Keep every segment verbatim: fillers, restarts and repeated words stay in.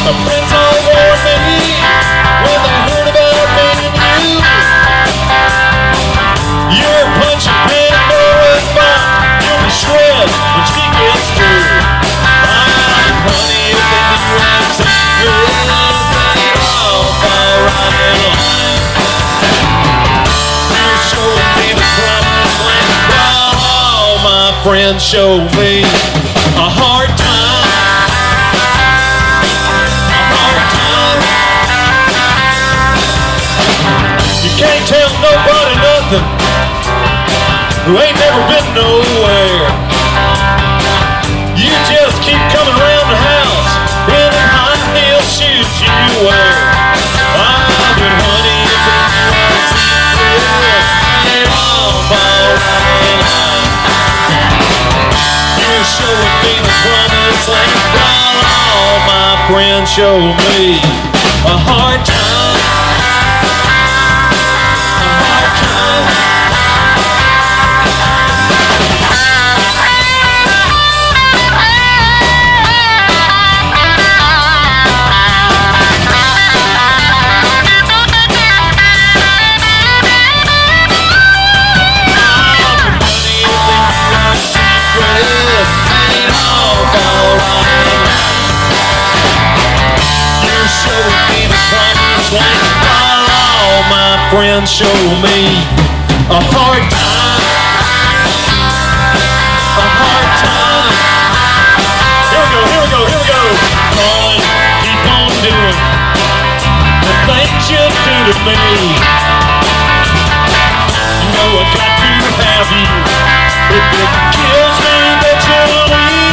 My friends all warned me when they heard about me and you. You're punching Pandora's box. You'll be shred when she gets through. Ah, honey, if they knew I'm secret, they'd all fall right in line. You're showing me the promised land while all my friends show me a hard time. Can't tell nobody nothing who ain't never been nowhere. You just keep coming around the house in them high heel shoes you wear. Ah, but honey, if you are secret, it all fall right in line. You're showing me the promised land while all my friends show me a hard time. Friends show me a hard time, a hard time. Here we go, here we go, here we go. Darling, keep on doing the things you do to me. You know I got to have you. If it kills me that you'll leave.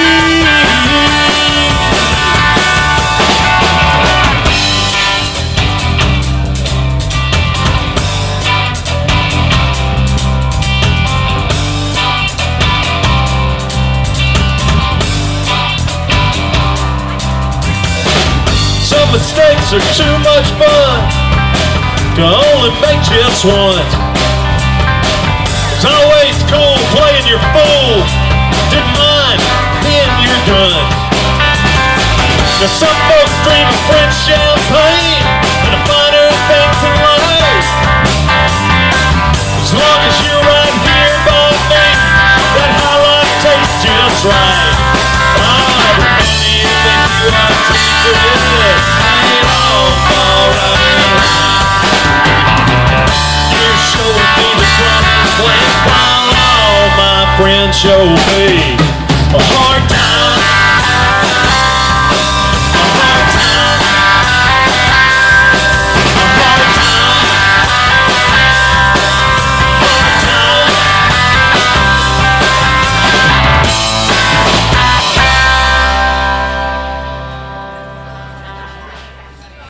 Some mistakes are too much fun to only make just one. It's always cool playing your fool. Didn't mind being your gun. Now some folks dream of French champagne and the finer things in life. As long as you're right here by me, that high life tastes just right. Ah, but honey, you think you are secret. Friends show me a hard time.